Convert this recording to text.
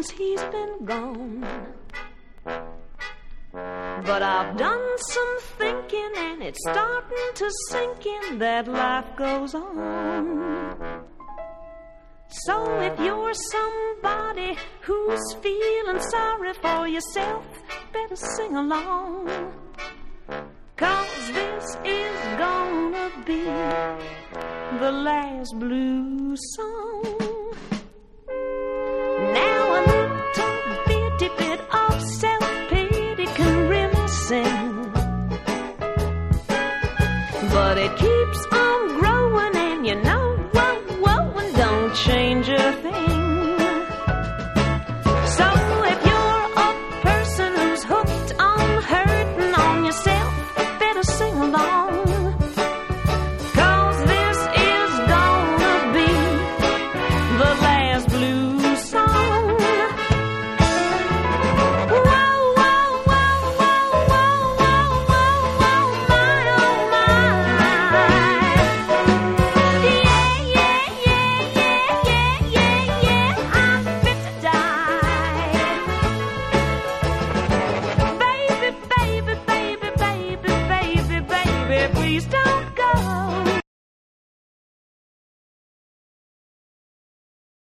since he's been gone. But I've done some thinking and it's starting to sink in that life goes on. So if you're somebody who's feeling sorry for yourself, better sing along. 'Cause this is gonna be the last blues song.